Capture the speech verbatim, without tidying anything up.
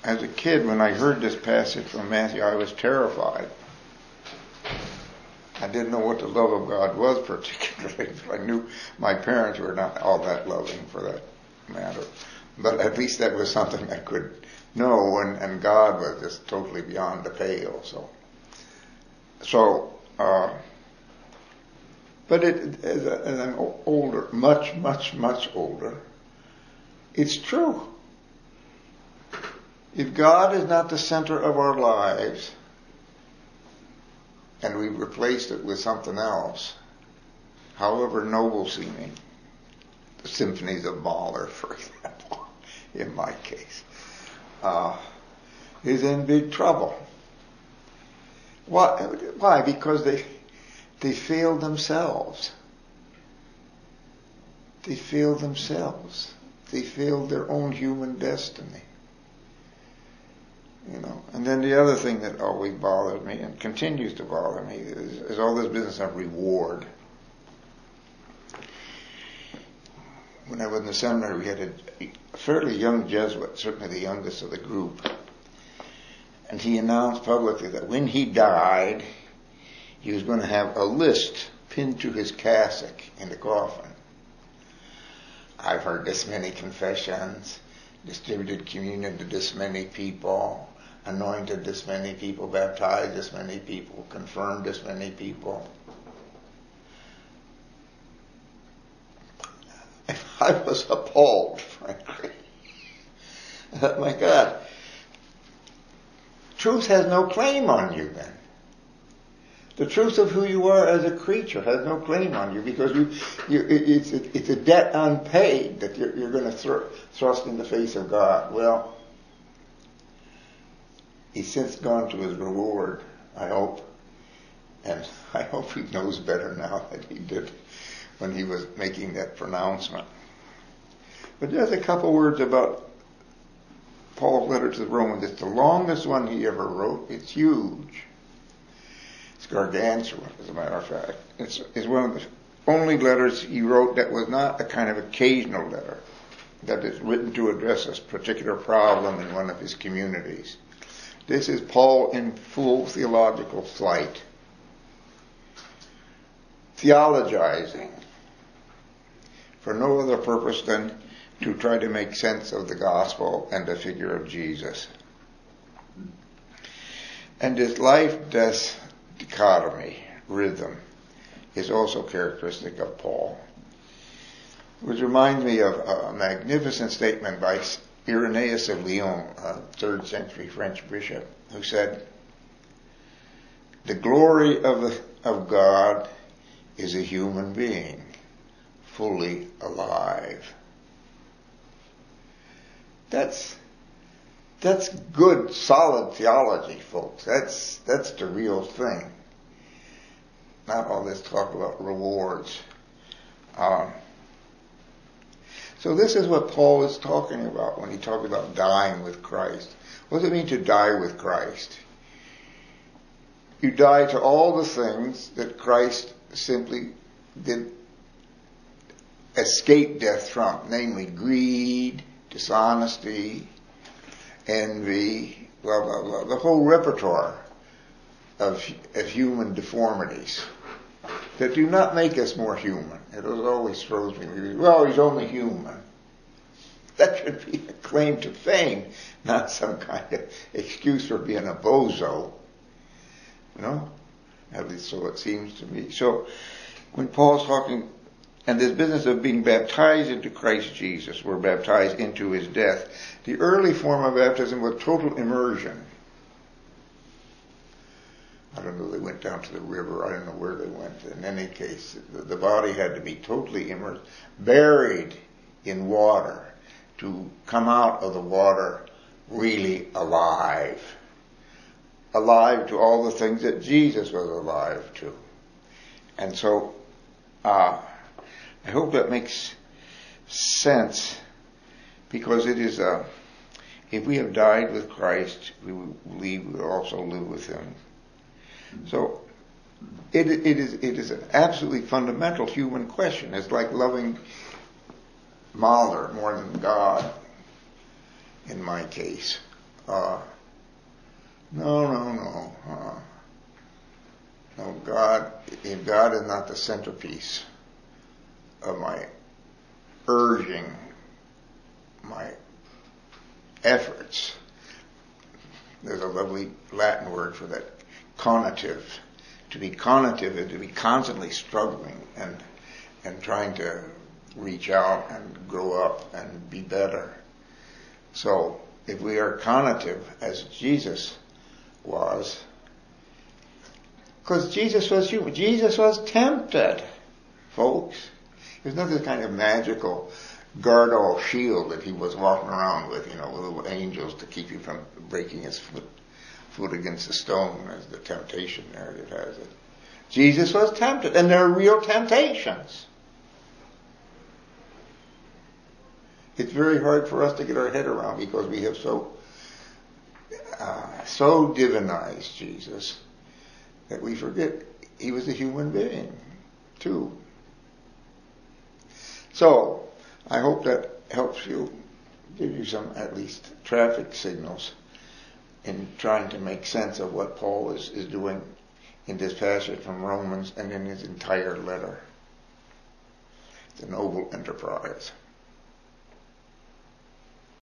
as a kid, when I heard this passage from Matthew, I was terrified. I didn't know what the love of God was particularly. I knew my parents were not all that loving for that matter. But at least that was something I could know, and, and God was just totally beyond the pale. So, so, uh, but it, as, a, as I'm older, much, much, much older, it's true. If God is not the center of our lives, and we've replaced it with something else, however noble seeming, the symphonies of Mahler, for example, in my case, uh, is in big trouble. Why? Why? Because they they failed themselves. They failed themselves. They failed their own human destiny. You know, and then the other thing that always bothered me and continues to bother me is, is all this business of reward. When I was in the seminary, we had a, a fairly young Jesuit, certainly the youngest of the group, and he announced publicly that when he died, he was going to have a list pinned to his cassock in the coffin. I've heard this many confessions, distributed communion to this many people, anointed this many people, baptized this many people, confirmed this many people. I was appalled, frankly. I thought, my God, truth has no claim on you then. The truth of who you are as a creature has no claim on you, because you, you it, it's, it, it's a debt unpaid that you're, you're going to thr- thrust in the face of God. Well, he's since gone to his reward, I hope. And I hope he knows better now than he did when he was making that pronouncement. But just a couple words about Paul's letter to the Romans. It's the longest one he ever wrote. It's huge. It's gargantuan, as a matter of fact. It's, it's one of the only letters he wrote that was not a kind of occasional letter, that is written to address a particular problem in one of his communities. This is Paul in full theological flight, theologizing for no other purpose than to try to make sense of the gospel and the figure of Jesus. And this life-death dichotomy, rhythm, is also characteristic of Paul, which reminds me of a magnificent statement by Irenaeus of Lyon, a third century French bishop, who said, "The glory of, the, of God is a human being, fully alive." That's That's good, solid theology, folks. That's that's the real thing. Not all this talk about rewards. Um, so this is what Paul is talking about when he talks about dying with Christ. What does it mean to die with Christ? You die to all the things that Christ simply did escape death from, namely greed, dishonesty, envy, blah, blah, blah. The whole repertoire of, of human deformities that do not make us more human. It always throws me, well, he's only human. That should be a claim to fame, not some kind of excuse for being a bozo. You know? At least so it seems to me. So, when Paul's talking, and this business of being baptized into Christ Jesus, we're baptized into his death. The early form of baptism was total immersion. I don't know, they went down to the river, I don't know where they went. In any case, the, the body had to be totally immersed, buried in water, to come out of the water really alive. Alive to all the things that Jesus was alive to. And so, uh, I hope that makes sense, because it is a, if we have died with Christ, we believe we will also live with him. So it, it is it is an absolutely fundamental human question. It's like loving Mahler more than God, in my case. Uh, no, no, no. Uh, no, God, if God is not the centerpiece of my urging, my efforts. There's a lovely Latin word for that, conative. To be conative is to be constantly struggling and and trying to reach out and grow up and be better. So if we are conative as Jesus was, because Jesus was human, Jesus was tempted, folks. There's not this kind of magical guard-all shield that he was walking around with, you know, with little angels to keep you from breaking his foot, foot against the stone, as the temptation narrative has it. Jesus was tempted, and there are real temptations. It's very hard for us to get our head around because we have so uh, so divinized Jesus that we forget he was a human being too. So I hope that helps you, give you some at least traffic signals in trying to make sense of what Paul is, is doing in this passage from Romans and in his entire letter. It's a noble enterprise.